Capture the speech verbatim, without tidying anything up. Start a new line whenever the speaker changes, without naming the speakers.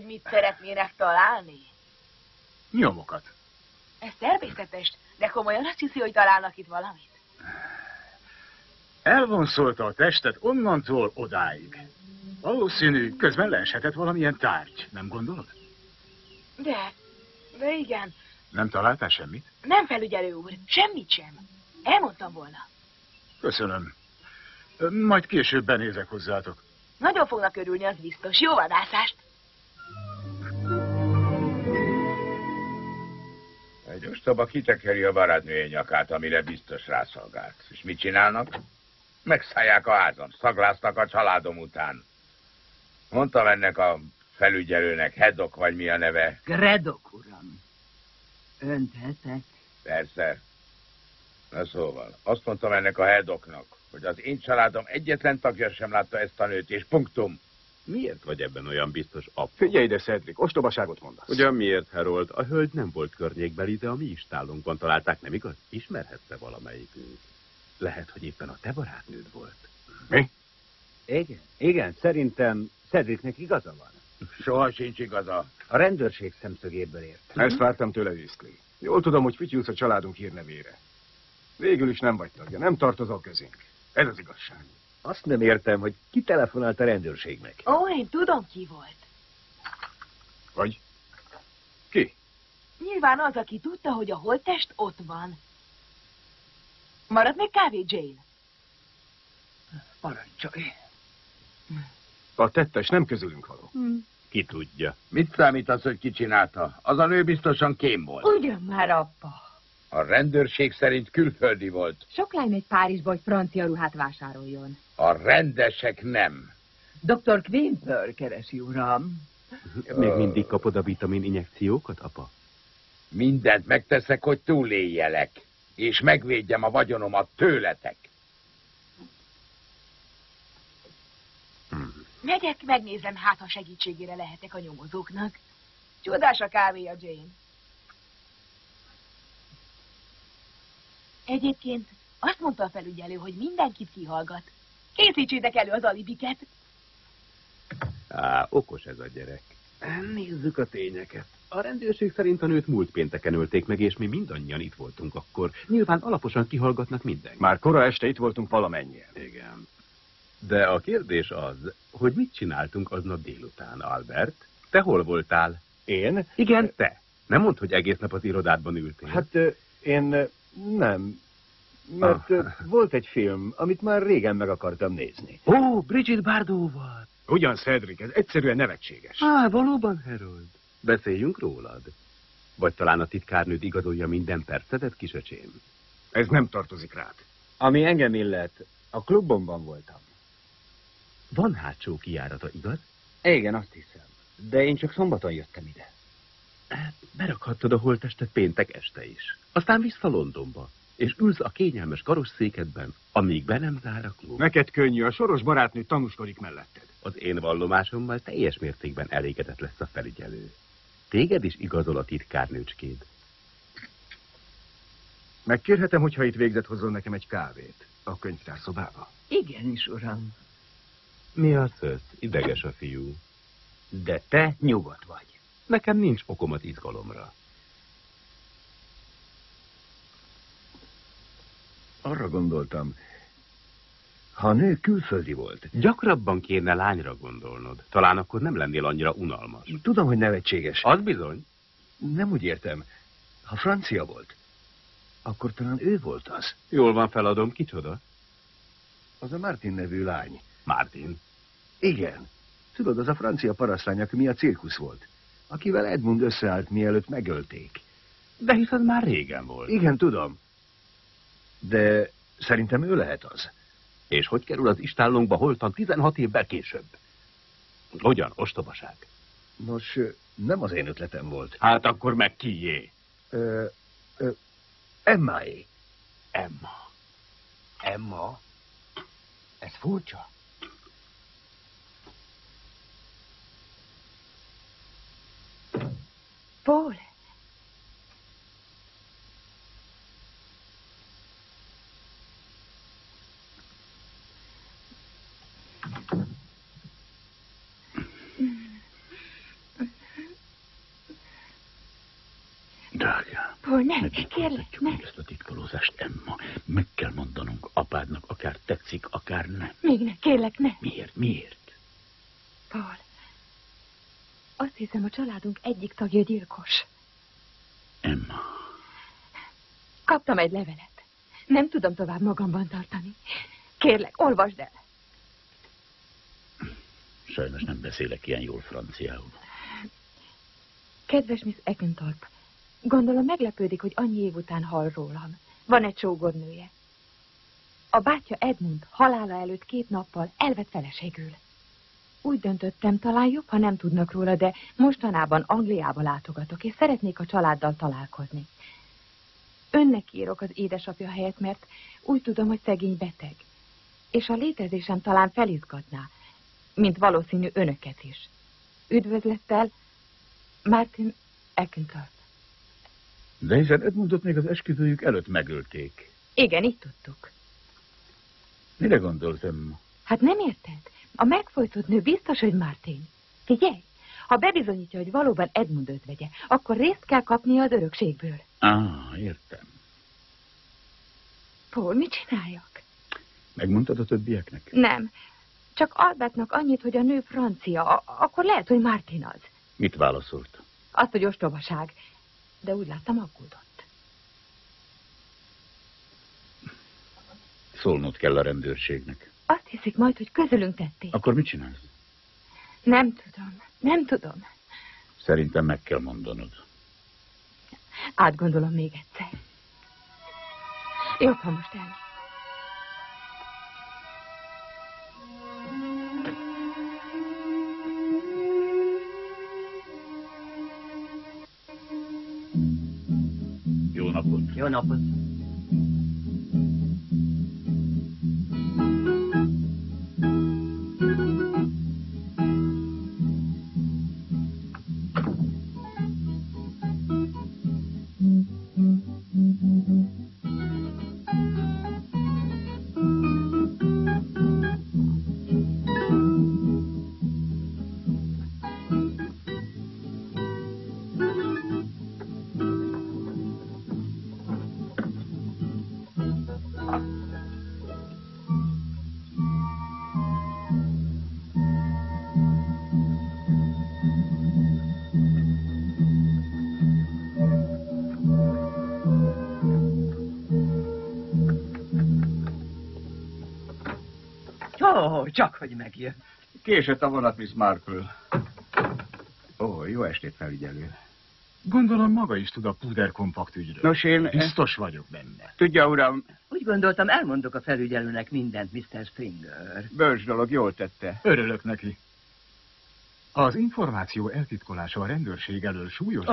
mit szeretnének találni?
Nyomokat.
Ez természetes, de komolyan azt hiszi, hogy találnak itt valamit?
Elvonszolta a testet onnantól odáig. Valószínű, közben leeshetett valamilyen tárgy, nem gondolod?
De, de igen.
Nem találtál semmit?
Nem, felügyelő úr, semmit sem. Elmondtam volna.
Köszönöm. Majd később benézek hozzátok.
Nagyon fognak örülni, az biztos. Jó vadászást!
Egy ostoba kitekeri a barátnője nyakát, amire biztos rászolgált. És mit csinálnak? Megszállják a házam, szagláztak a családom után. Mondtam ennek a felügyelőnek, Hedok vagy mi a neve?
Gredok, uram. Ön tehetek?
Persze. Na szóval, azt mondtam ennek a Hedoknak, hogy az én családom egyetlen tagja sem látta ezt a nőt, és punktum.
Miért vagy ebben olyan biztos, apa?
Figyelj ide, Cedric, ostobaságot mondasz.
Ugyan miért, Harold? A hölgy nem volt környékbeli, de a mi istálunkban találták, nem igaz? Ismerhetsz-e valamelyikünk? Lehet, hogy éppen a te barátnőd volt.
Mi?
Igen, igen, szerintem Cedricnek igaza van.
Soha sincs igaza.
A rendőrség szemszögéből értem.
Ezt vártam tőle, Weasley. Jól tudom, hogy fityulsz a családunk hírnevére. Végül is nem vagy tagja, nem tartozol közénk. Ez az igazság.
Azt nem értem, hogy ki telefonált a rendőrségnek.
Ó, én tudom, ki volt.
Vagy? Ki?
Nyilván az, aki tudta, hogy a holttest ott van. Marad még kávé, Jane?
Parancsolj.
A tettes nem közülünk való.
Hm.
Ki tudja.
Mit számít az, hogy ki csinálta? Az a nő biztosan kém volt.
Ugyan már, apa.
A rendőrség szerint külföldi volt.
Sok lány megy Párizsba, hogy francia ruhát vásároljon.
A rendesek nem.
doktor Quimper keresi, uram.
Még mindig kapod a vitamin injekciókat, apa?
Mindent megteszek, hogy túléljelek, és megvédjem a vagyonomat tőletek.
Hmm.
Megyek, megnézem, hát ha segítségére lehetek a nyomozóknak. Csodás a kávéja, Jane. Egyébként azt mondta a felügyelő, hogy mindenkit kihallgat. Készítsétek elő az alibiket.
Á, okos ez a gyerek. Nézzük a tényeket. A rendőrség szerint a nőt múlt pénteken ölték meg, és mi mindannyian itt voltunk akkor. Nyilván alaposan kihallgatnak mindenki.
Már kora este itt voltunk valamennyien.
Igen. De a kérdés az, hogy mit csináltunk aznap délután, Albert? Te hol voltál?
Én?
Igen, te. Nem mondd, hogy egész nap az irodádban ültél.
Hát én nem, mert
Ah.
volt egy film, amit már régen meg akartam nézni.
Ó, Bridget Bardot-val.
Ugyan, Cedric, ez egyszerűen nevetséges.
Á, valóban, Harold. Beszéljünk rólad. Vagy talán a titkárnőd igazolja minden percedet, kisöcsém?
Ez nem tartozik rád.
Ami engem illet, a klubomban voltam.
Van hátsó kijárata, igaz?
Igen, azt hiszem. De én csak szombaton jöttem ide.
Berakhattad a holttestet péntek este is. Aztán vissza Londonba, és ülsz a kényelmes karosszékedben, amíg be nem zár a klub.
Neked könnyű, a soros barátnő tanúskodik melletted.
Az én vallomásommal teljes mértékben elégedett lesz a felügyelő. Téged is igazol a titkárnőcskéd.
Megkérhetem, hogyha itt végzett hozzon nekem egy kávét a könyvtárszobába?
Igenis, uram.
Mi az ez? Ideges a fiú.
De te nyugodt vagy.
Nekem nincs okom az izgalomra.
Arra gondoltam, ha a nő külföldi volt.
Gyakrabban kéne lányra gondolnod. Talán akkor nem lennél annyira unalmas.
Tudom, hogy nevetséges.
Az bizony.
Nem úgy értem. Ha francia volt, akkor talán ő volt az.
Jól van, feladom. Kicsoda?
Az a Martin nevű lány.
Martin.
Igen. Tudod, az a francia parasztlány, aki mi a cirkusz volt. Akivel Edmund összeállt, mielőtt megölték.
De hisz az már régen volt.
Igen, tudom. De szerintem ő lehet az.
És hogy kerül az istállónkba holtan tizenhat évvel később? Hogyan, ostobaság?
Nos, nem az én ötletem volt.
Hát akkor meg kié?
Ö, ö, Emmáé.
Emma.
Emma? Ez furcsa.
Paul. Paul, ne,
Ne
kérlek,
folytatjuk
ne.
még ezt a titkolózást, Emma. Meg kell mondanunk apádnak, akár tetszik, akár nem.
Még ne, kérlek, ne.
Miért? Miért?
Paul, azt hiszem, a családunk egyik tagja gyilkos.
Emma.
Kaptam egy levelet. Nem tudom tovább magamban tartani. Kérlek, olvasd el.
Sajnos nem beszélek ilyen jól franciául.
Kedves Miss Eckenthalp, gondolom meglepődik, hogy annyi év után hall rólam. Van egy sógornője. A bátyja Edmund halála előtt két nappal elvett feleségül. Úgy döntöttem, talán jobb, ha nem tudnak róla, de mostanában Angliába látogatok, és szeretnék a családdal találkozni. Önnek írok az édesapja helyett, mert úgy tudom, hogy szegény beteg. És a létezésem talán felizgatná, mint valószínű önöket is. Üdvözlettel, Martin Eckenthalp.
De hiszen Edmundot még az esküvőjük előtt megölték.
Igen, így tudtuk.
Mire gondolsz, Emma?
Hát nem érted? A megfojtott nő biztos, hogy Martin. Figyelj, ha bebizonyítja, hogy valóban Edmund ötvegye, akkor részt kell kapnia az örökségből.
Á, értem.
Paul, mit csináljak?
Megmondtad a többieknek?
Nem. Csak Albertnak annyit, hogy a nő francia, a- akkor lehet, hogy Martin az.
Mit válaszolt?
Azt, hogy ostobaság. De úgy láttam, aggódott.
Szólnod kell a rendőrségnek.
Azt hiszik majd, hogy közülünk tették.
Akkor mit csinálsz?
Nem tudom, nem tudom.
Szerintem meg kell mondanod.
Átgondolom még egyszer. Jobb, ha most el.
Jó napot!
Jó napot. Ó, csak hogy megjön.
Késett a vonat, Miss Marple.
Ó, jó estét, felügyelő.
Gondolom maga is tud a Puder kompakt ügyről.
Nos, én...
Biztos vagyok benne.
Tudja, uram,
Úgy gondoltam, elmondok a felügyelőnek mindent, miszter Stringer.
bölcs dolog, jól tette.
Örülök neki. Az információ eltitkolása a rendőrség elől súlyos
Ó,